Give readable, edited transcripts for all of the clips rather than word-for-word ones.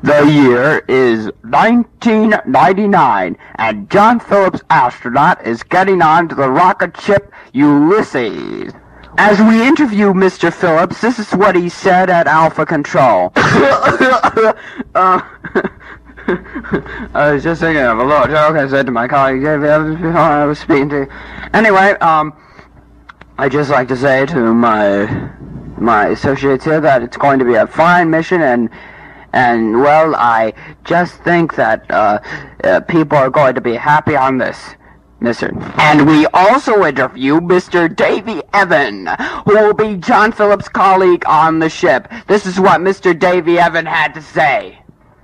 The year is 1999, and John Phillips astronaut is getting onto the rocket ship Ulysses. As we interview Mr. Phillips, this is what he said at Alpha Control. I was just thinking of a little joke I said to my colleague I was speaking to. Anyway, I'd just like to say to my associates here that it's going to be a fine mission, and well, I just think that people are going to be happy on this mission. And we also interview Mr. Davy Evan, who will be John Phillips' colleague on the ship. This is what Mr. Davy Evan had to say.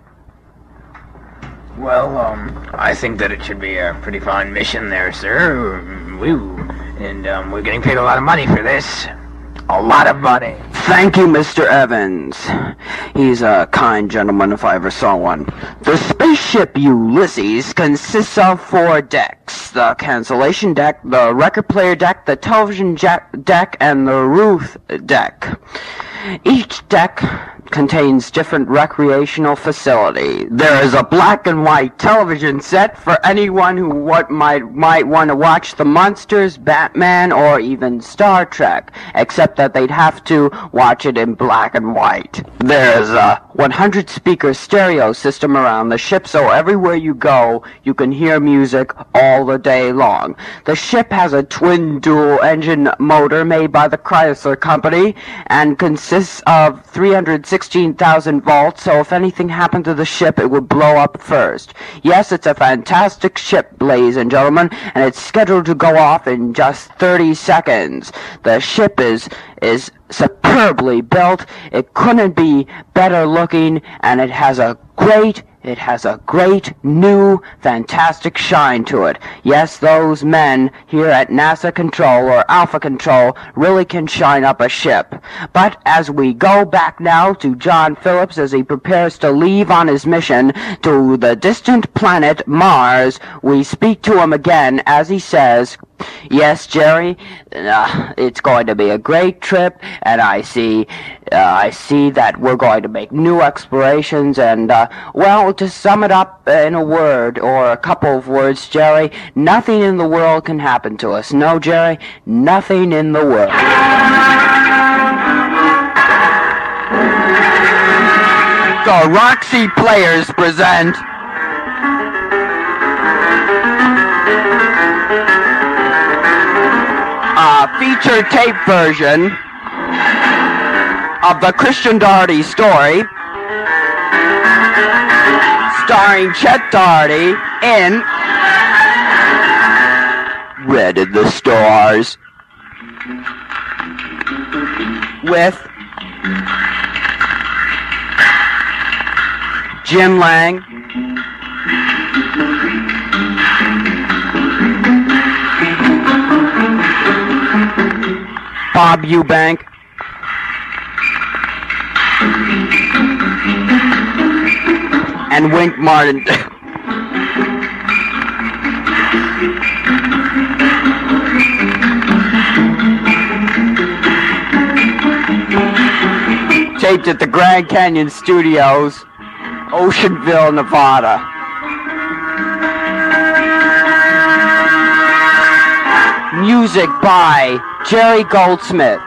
Well, I think that it should be a pretty fine mission there, sir. Woo. And we're getting paid a lot of money for this. A lot of money. Thank you, Mr. Evans. He's a kind gentleman if I ever saw one. The spaceship Ulysses consists of 4 decks. The cancellation deck, the record player deck, the television deck, and the roof deck. Each deck contains different recreational facility. There is a black and white television set for anyone who might want to watch the Monsters, Batman, or even Star Trek, except that they'd have to watch it in black and white. There is a 100 speaker stereo system around the ship, so everywhere you go, you can hear music all the day long. The ship has a twin dual engine motor made by the Chrysler Company and consists of 316,000 volts, so if anything happened to the ship, it would blow up first. Yes, it's a fantastic ship, ladies and gentlemen, and it's scheduled to go off in just 30 seconds. The ship is superbly built. It couldn't be better looking, and it has a great new, fantastic shine to it. Yes, those men here at NASA Control or Alpha Control really can shine up a ship. But as we go back now to John Phillips as he prepares to leave on his mission to the distant planet Mars, we speak to him again as he says, "Yes, Jerry, it's going to be a great trip, and I see that we're going to make new explorations, and, well, to sum it up in a word, or a couple of words, Jerry, nothing in the world can happen to us. No, Jerry, nothing in the world." The Roxy Players present a feature tape version of the Christian Doherty story, starring Chet Doherty in Red in the Stars, with Jim Lang, Bob Eubank, and Wink Martindale. Taped at the Grand Canyon Studios, Oceanville, Nevada. Music by Jerry Goldsmith.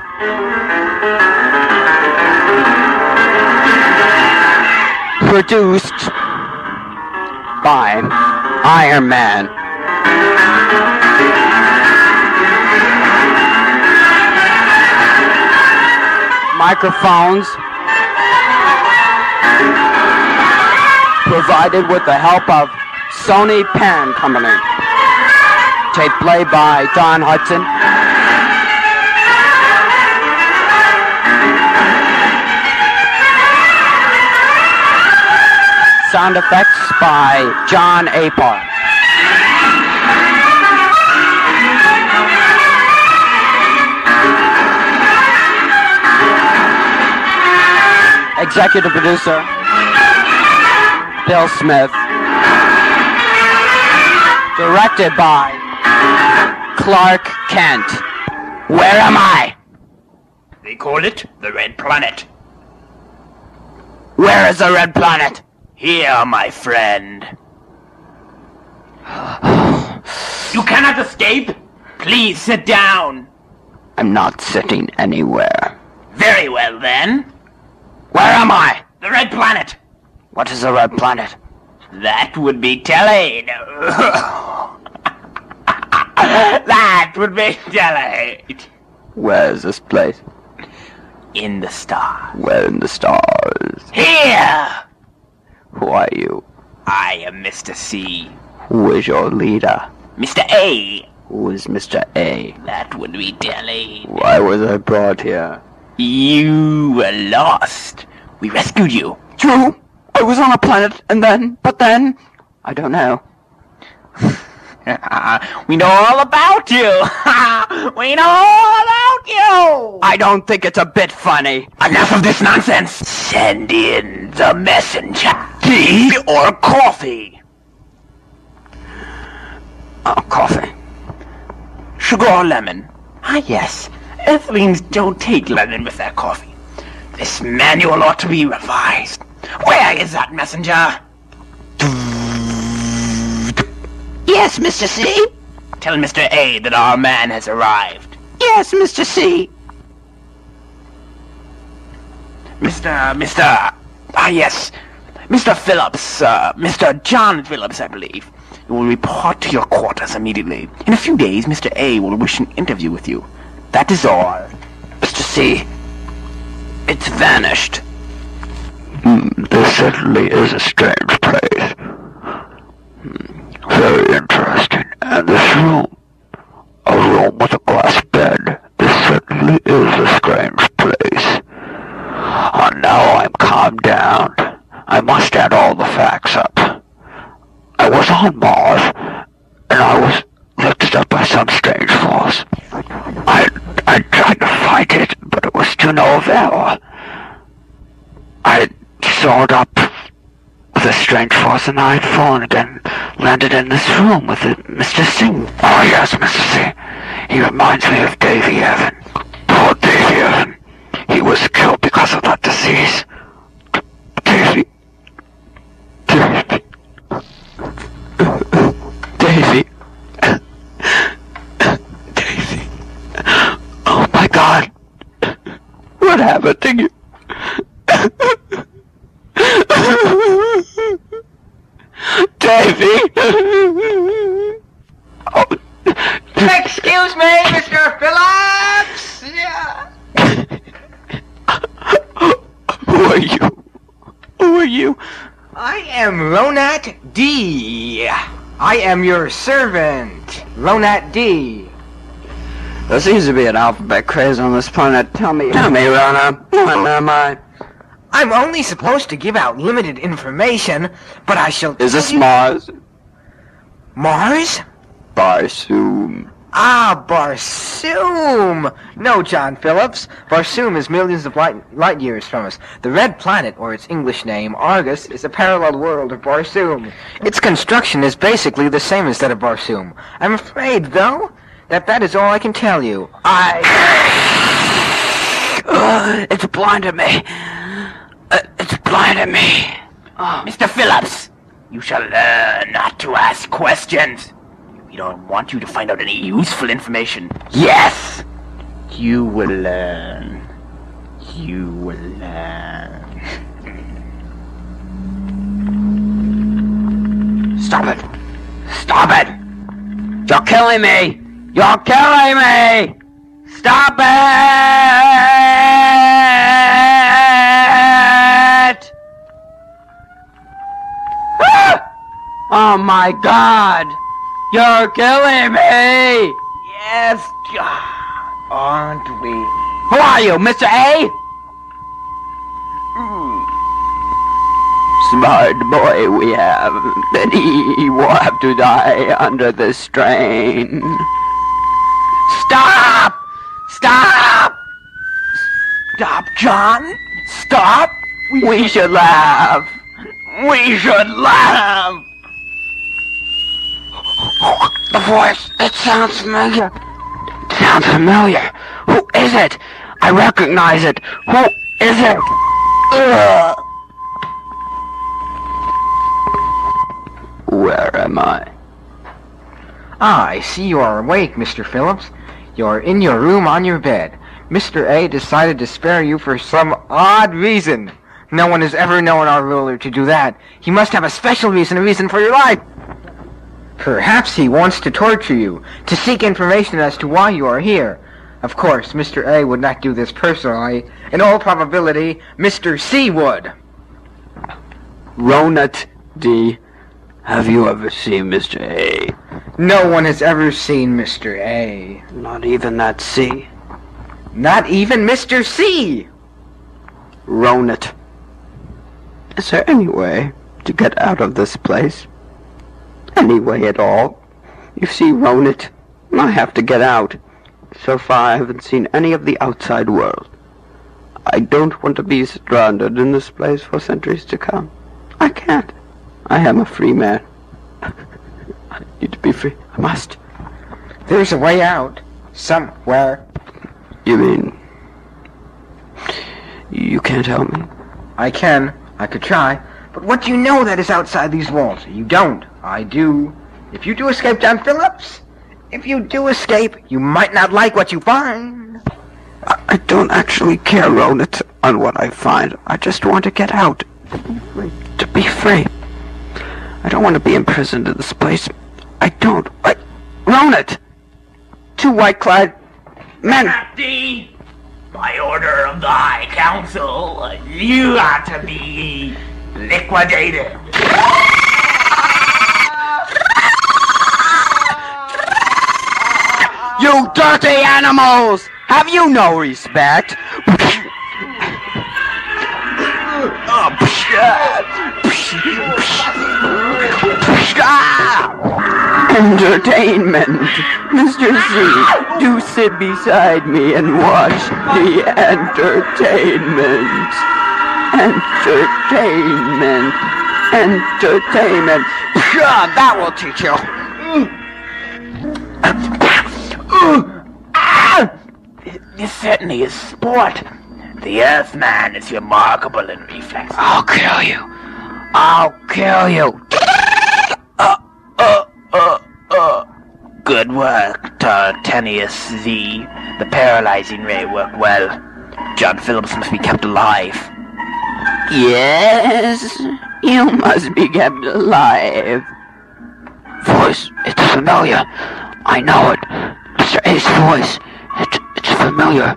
Produced by Iron Man. Microphones provided with the help of Sony Pen Company. Tape play by Don Hudson. Sound effects by John Apar. Executive producer Bill Smith. Directed by Clark Kent. Where am I? They call it the Red Planet. Where is the Red Planet? Here, my friend. You cannot escape. Please sit down. I'm not sitting anywhere. Very well, then. Where am I? The Red Planet. What is a red planet? That would be Telade. That would be Telade. Where is this place? In the stars. Where in the stars? Here! Who are you? I am Mr. C. Who is your leader? Mr. A. Who is Mr. A? That would be Telade. Why was I brought here? You were lost. We rescued you. True. I was on a planet, but then, I don't know. We know all about you. We know all about you. I don't think it's a bit funny. Enough of this nonsense. Send in the messenger. Tea or coffee? Oh, coffee. Sugar or lemon? Ah, yes. Earthlings don't take lemon with their coffee. This manual ought to be revised. Where is that messenger? Yes, Mr. C. Tell Mr. A that our man has arrived. Yes, Mr. C. Yes. Mr. Phillips, Mr. John Phillips, I believe. You will report to your quarters immediately. In a few days, Mr. A will wish an interview with you. That is all. Mr. C. It's vanished. This certainly is a strange place. Very interesting. And this room, a room with a glass bed, this certainly is a strange place. Now I'm calmed down. I must add all the facts up. I was on Mars, and I was lifted up by some strange force. I tried to fight it, but it was to no avail. I soared up with a strange force, and I had fallen again, landed in this room with Mr. Singh. Oh yes, Mr. C. He reminds me of Davy Evan. Poor Davy Evan. He was killed because of that disease. Davy. Oh my God. What happened to you? Davy! Oh. Excuse me, Mr. Phillips! Yeah. Who are you? Who are you? I am Ronat D. I am your servant, Ronat D. There seems to be an alphabet craze on this planet. Tell me, Rona. What am I? I'm only supposed to give out limited information, but I shall Is this tell you- Mars? Mars? Barsoom. Ah, Barsoom! No, John Phillips. Barsoom is millions of light years from us. The Red Planet, or its English name, Argus, is a parallel world of Barsoom. Its construction is basically the same as that of Barsoom. I'm afraid, though, that is all I can tell you. It's blinded me. It's blinded me. Mr. Phillips, you shall learn not to ask questions. We don't want you to find out any useful information. Yes! You will learn. You will learn. Stop it. Stop it. You're killing me. You're killing me. Stop it. Ah! Oh my God. You're killing me! Yes, John. Aren't we? Who are you, Mr. A? Smart boy we have, but he will have to die under the strain. Stop! Stop! Stop, John. Stop. We should laugh. We should laugh. The voice, it sounds familiar. It sounds familiar. Who is it? I recognize it. Who is it? Ugh. am I? Ah, I see you are awake, Mr. Phillips. You're in your room on your bed. Mr. A decided to spare you for some odd reason. No one has ever known our ruler to do that. He must have a special reason, a reason for your life. Perhaps he wants to torture you, to seek information as to why you are here. Of course, Mr. A would not do this personally. In all probability, Mr. C would. Ronut D. Have you ever seen Mr. A? No one has ever seen Mr. A. Not even that C? Not even Mr. C! Ronut. Is there any way to get out of this place? Any way at all? You see, Ronut, I have to get out. So far I haven't seen any of the outside world. I don't want to be stranded in this place for centuries to come. I can't. I am a free man. I need to be free. I must. There's a way out. Somewhere. You mean... you can't help me? I can. I could try. But what do you know that is outside these walls? You don't. I do. If you do escape, John Phillips, if you do escape, you might not like what you find. I don't actually care, Ronut, on what I find. I just want to get out. To be free. I don't want to be imprisoned in this place. I don't. Ronut! 2 white-clad men. Captain, by order of the High Council, you are to be liquidated. You dirty animals! Have you no respect? Entertainment. Mr. C, do sit beside me and watch the entertainment. Entertainment. Entertainment. That will teach you. This certainly is sport. The Earthman is remarkable in reflexes. I'll kill you. I'll kill you. Good work, Tartanius Z. The paralyzing ray worked well. John Phillips must be kept alive. Yes, you must be kept alive. Voice, it's familiar. I know it. Mr. A's voice. It's familiar.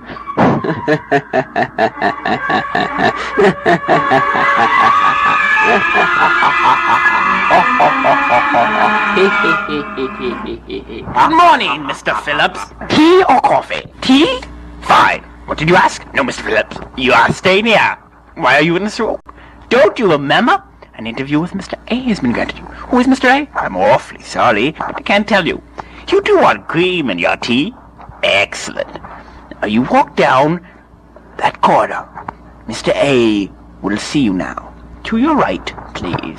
Good morning, Mr. Phillips. Tea or coffee? Tea? Fine. What did you ask? No, Mr. Phillips. You are staying here. Why are you in this room? Don't you remember? An interview with Mr. A has been granted you. Who is Mr. A? I'm awfully sorry, but I can't tell you. You do want cream in your tea? Excellent. Now you walk down that corridor. Mr. A will see you now. To your right, please.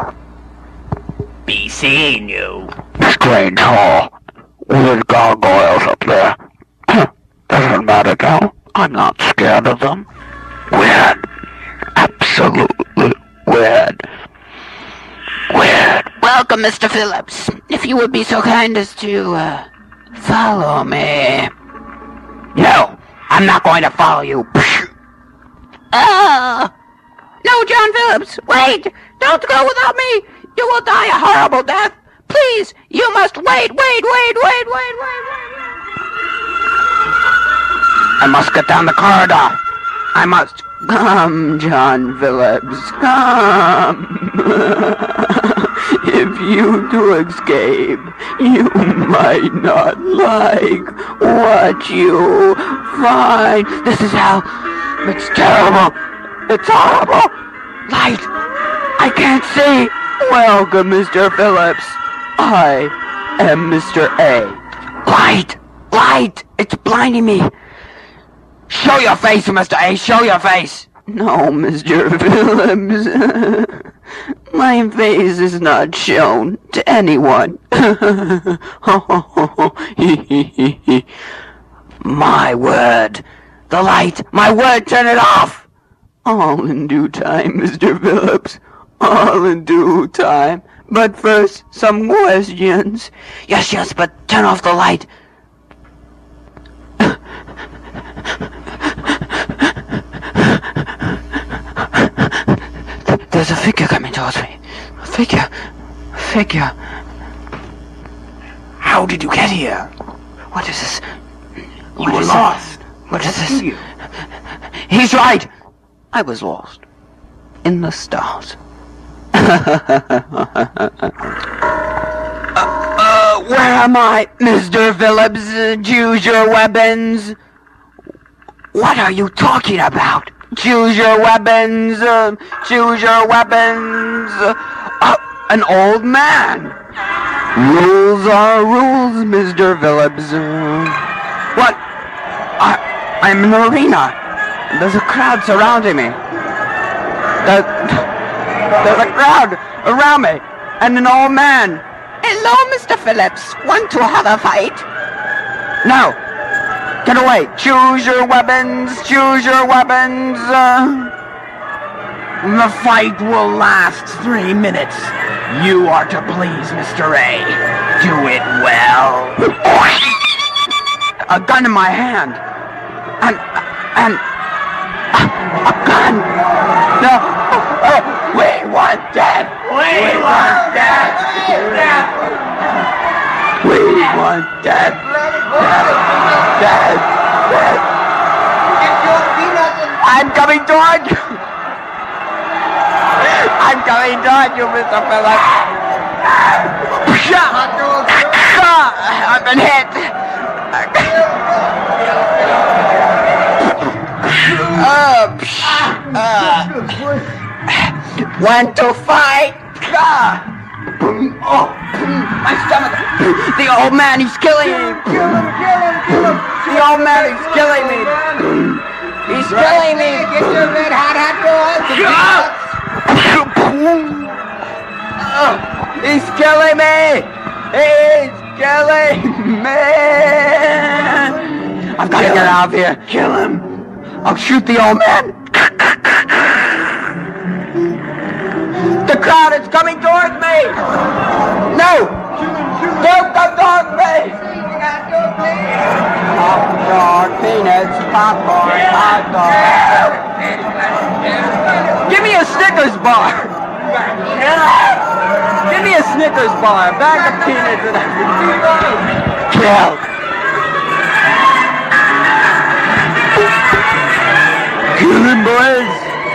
Be seeing you. Strange hall. Weird gargoyles up there. Doesn't matter now. I'm not scared of them. Weird. Absolutely weird. Weird. Welcome, Mr. Phillips. If you would be so kind as to, follow me. No, I'm not going to follow you. No, John Phillips, wait! Don't go without me! You will die a horrible death! Please, you must wait! I must get down the corridor! I must... Come, John Phillips, come! If you do escape, you might not like what you find. This is hell. It's terrible. It's horrible. Light. I can't see. Welcome, Mr. Phillips. I am Mr. A. Light. Light. It's blinding me. Show your face, Mr. A. Show your face. No, Mr. Phillips. My face is not shown to anyone. My word. The light. My word. Turn it off. All in due time, Mr. Phillips. All in due time. But first, some questions. Yes, but turn off the light. There's a figure coming towards me. A figure. How did you get here? What is this? You were lost. What is this? You. He's right. I was lost. In the stars. Where am I, Mr. Phillips? Choose your weapons. What are you talking about? Choose your weapons. Choose your weapons. An old man. Rules are rules, Mr. Phillips. What? I'm in the arena. There's a crowd surrounding me. There's a crowd around me. And an old man. Hello, Mr. Phillips. Want to have a fight? No. Get away. Choose your weapons. Choose your weapons. The fight will last 3 minutes. You are to please Mr. A. Do it well. A gun in my hand. And a gun. No. We want death. We want death. We want death. Death. I'm coming toward you. I'm coming toward you, Mr. Phillips. I've been hit. Want to fight? My stomach. The old man, he's killing me. The old man, he's killing me. He's killing me. Get your red hot He's killing me. He's killing me. I've got to get out of here. Kill him. I'll shoot the old man. The crowd is coming towards me! No! Don't come towards me! Hot dog, peanuts, popcorn, hot dog. Give me a Snickers bar! Give me a Snickers bar, a bag of peanuts and everything. Kill! Kill him, boys!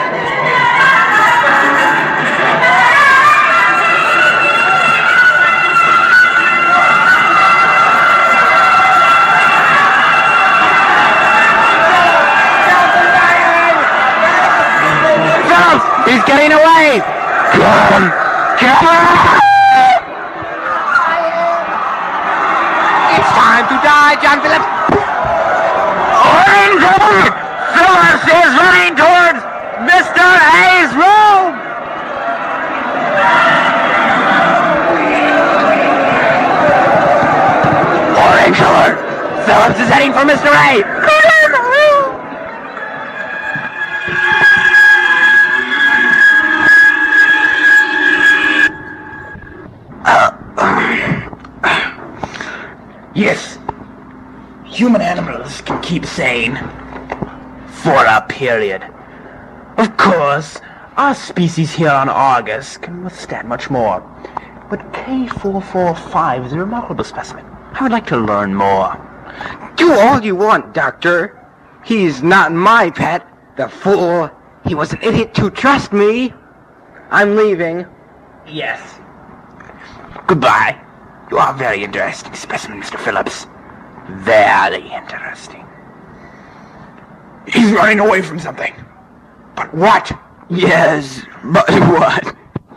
He's getting away! Come! It's time to die, John Phillips! Phillips is running towards Mr. A's room! Orange alert! Phillips is heading for Mr. A! Yes, human animals can keep sane for a period. Of course, our species here on Argus can withstand much more. But K445 is a remarkable specimen. I would like to learn more. Do all you want, Doctor. He's not my pet, the fool. He was an idiot to trust me. I'm leaving. Yes. Goodbye. You are a very interesting specimen, Mr. Phillips. Very interesting. He's running away from something. But what? Yes, but what?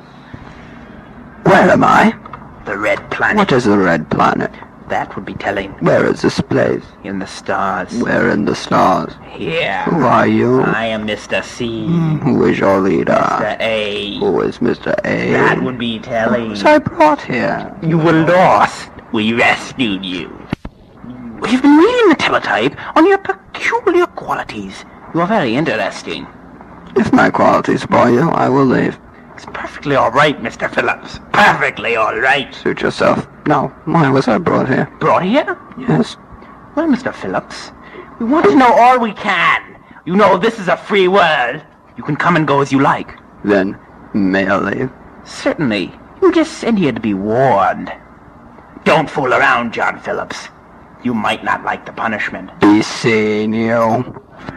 Where am I? The Red Planet. What is the Red Planet? That would be telling. Where is this place? In the stars. Where in the stars? Here. Who are you? I am Mr. C. Who is your leader? Mr. A. Who is Mr. A? That would be telling. Was I brought here? You were lost. We rescued you. We've been reading the teletype on your peculiar qualities. You are very interesting. If my qualities bore you, I will leave. It's perfectly all right, Mr. Phillips. Perfectly all right. Suit yourself. Now, why was I brought here? Brought here? Yes. Well, Mr. Phillips, we want to know all we can. You know, this is a free world. You can come and go as you like. Then, may I leave? Certainly. You just sent here to be warned. Don't fool around, John Phillips. You might not like the punishment. Be seeing you.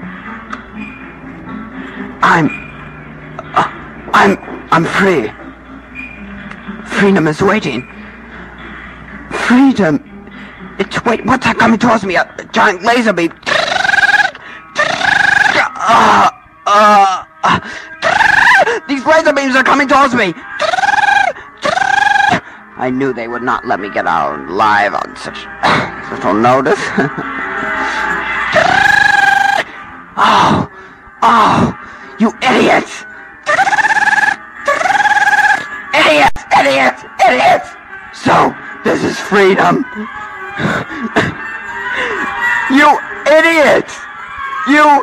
I'm free. Freedom is waiting. Freedom. What's that coming towards me? A giant laser beam. These laser beams are coming towards me. I knew they would not let me get out alive on such little notice. Oh, you idiots! Idiots! So, this is freedom. You idiots! You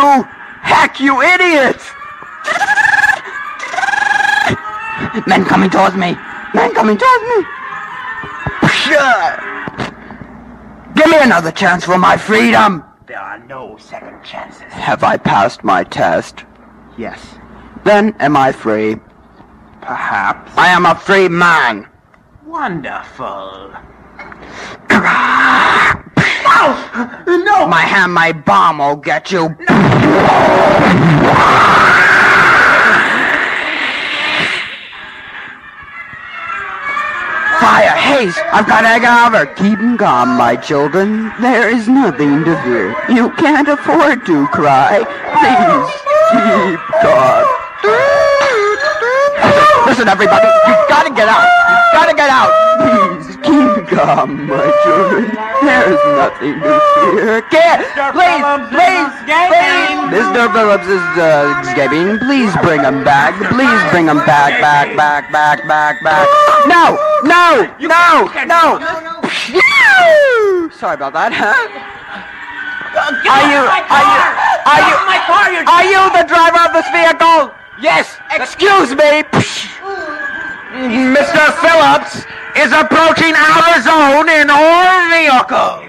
idiots! Men coming towards me! Give me another chance for my freedom! There are no second chances. Have I passed my test? Yes. Then am I free? Perhaps. I am a free man! Wonderful. No! My bomb will get you. Fire! Haste! I've got egg over! Keep calm, my children. There is nothing to fear. You can't afford to cry. Please, keep calm. Listen, everybody. You've got to get out. Please, keep calm, my children. There is nothing to fear. Please! Mr. Phillips is escaping. Please bring him back. Back. No! Sorry about that, huh? Are you the driver of this vehicle? Yes. Excuse me. Mr. Phillips is approaching our zone in our vehicle.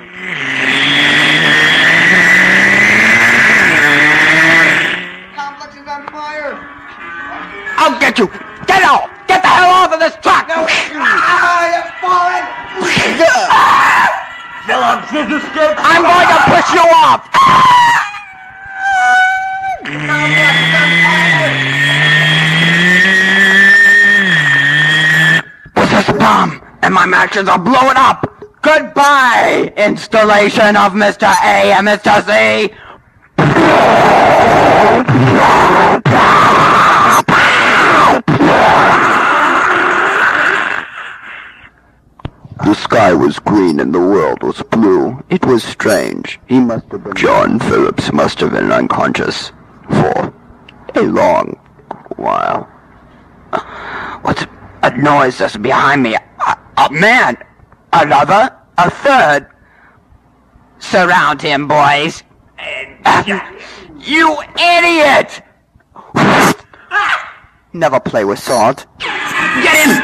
Complex is on fire. I'll get you. Get out. Get the hell off of this truck. I've fallen. Phillips is escaped. I'm going to push you off. With this bomb and my matches, I'll blow it up. Goodbye, installation of Mr. A and Mr. C. The sky was green and the world was blue. It was strange. John Phillips must have been unconscious for a long while. What's a noise that's behind me? A man! Another? A third? Surround him, boys! You idiot! Never play with salt. Get him!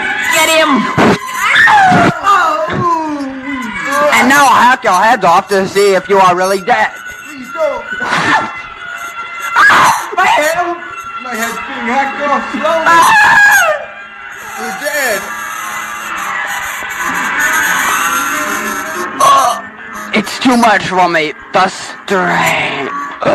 And now I'll hack your heads off to see if you are really dead. Please don't. My head! My head's being hacked off slowly. You're dead. It's too much for me. The strain.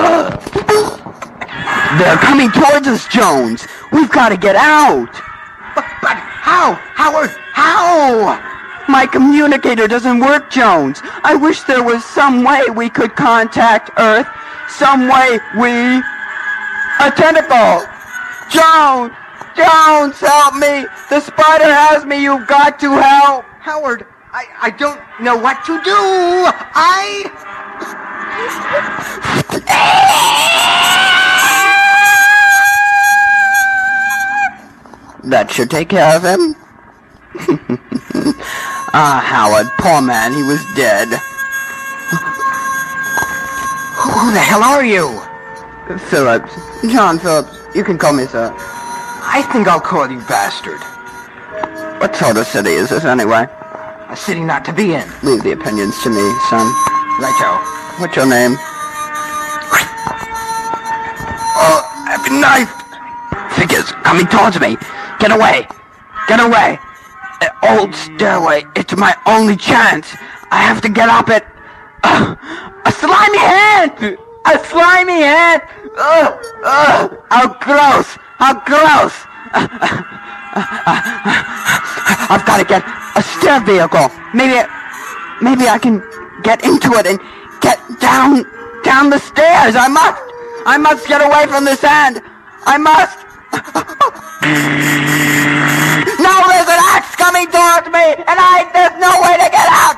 They're coming towards us, Jones. We've got to get out. But how? Howard, how? My communicator doesn't work, Jones. I wish there was some way we could contact Earth. Some way we... A tentacle! Jones, help me! The spider has me, you've got to help! Howard, I don't know what to do. That should take care of him. Howard, poor man, he was dead. Who the hell are you? Phillips. John Phillips. You can call me sir. I think I'll call you bastard. What sort of city is this anyway? A city not to be in. Leave the opinions to me, son. Righto. What's your name? Oh, I've been knifed! Figures coming towards me. Get away! Get away! The old stairway. It's my only chance. I have to get up it. A slimy hand! A slimy hand! How gross! How gross! I've got to get a stair vehicle. Maybe I can get into it and get down the stairs. I must get away from this hand. I must. No, there's an axe coming towards me, and there's no way to get out.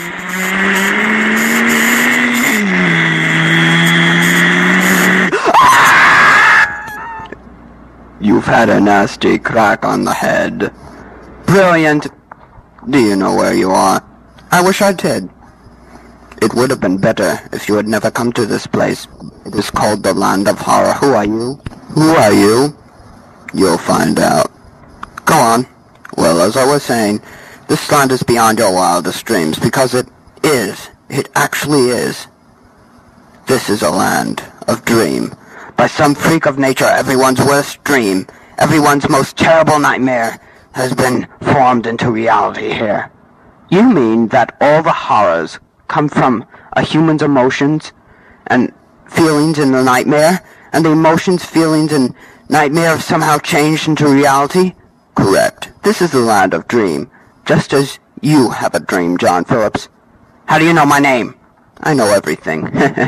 You've had a nasty crack on the head. Brilliant. Do you know where you are? I wish I did. It would have been better if you had never come to this place. It is called the Land of Horror. Who are you? Who are you? You'll find out. Go on. Well, as I was saying, this land is beyond your wildest dreams, because it is. It actually is. This is a land of dream. By some freak of nature, everyone's worst dream, everyone's most terrible nightmare, has been formed into reality here. You mean that all the horrors come from a human's emotions and feelings in the nightmare, and the emotions, feelings, and nightmare have somehow changed into reality? Correct. This is the land of dream, just as you have a dream, John Phillips. How do you know my name? I know everything.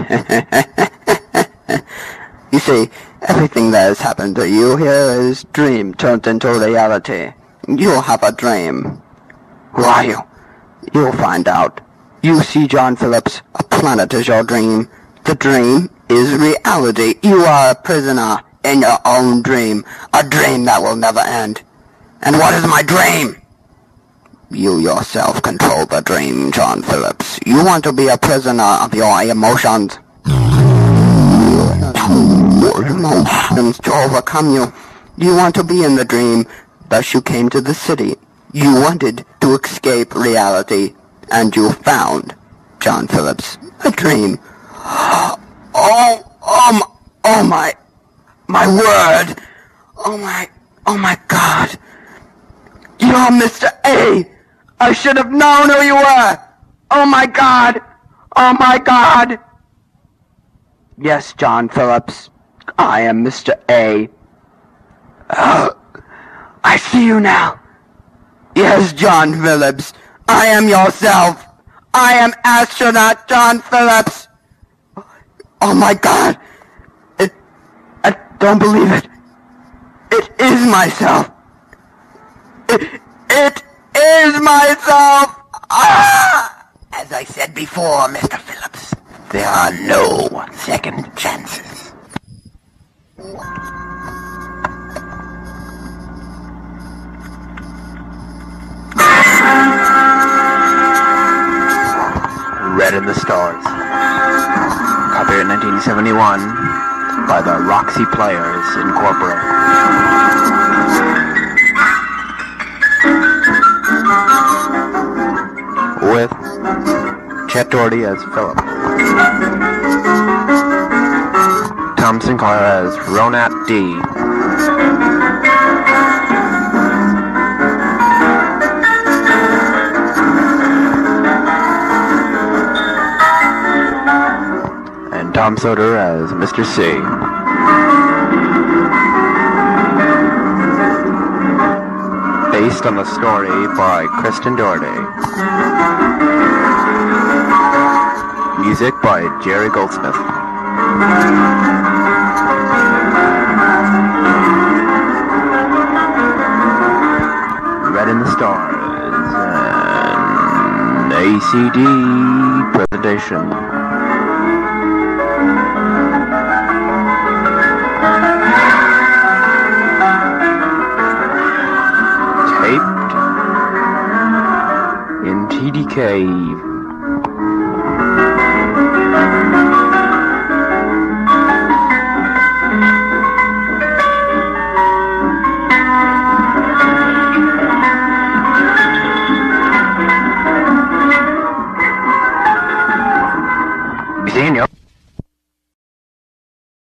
You see, everything that has happened to you here is dream turned into reality. You'll have a dream. Who are you? You'll find out. You see, John Phillips, a planet is your dream. The dream is reality. You are a prisoner in your own dream, a dream that will never end. And what is my dream? You yourself control the dream, John Phillips. You want to be a prisoner of your emotions. Emotions to overcome you. You want to be in the dream, thus you came to the city. You wanted to escape reality, and you found, John Phillips, a dream. My word! Oh my God! You're Mr. A! I should have known who you were! Oh my God! Oh my God! Yes, John Phillips, I am Mr. A. I see you now. Yes, John Phillips, I am yourself. I am astronaut John Phillips. Oh my God. I don't believe it. It is myself. It is myself. Ah! As I said before, Mr. Phillips, there are no second chances. Red in the Stars. Copyright 1971 by the Roxy Players Incorporated. With Chet Doherty as Philip, Tom Sinclair as Ronat D, and Tom Soder as Mr. C. Based on the story by Kristen Doherty. Music by Jerry Goldsmith. Red in the Stars, an ACD presentation. TDK. seeing you.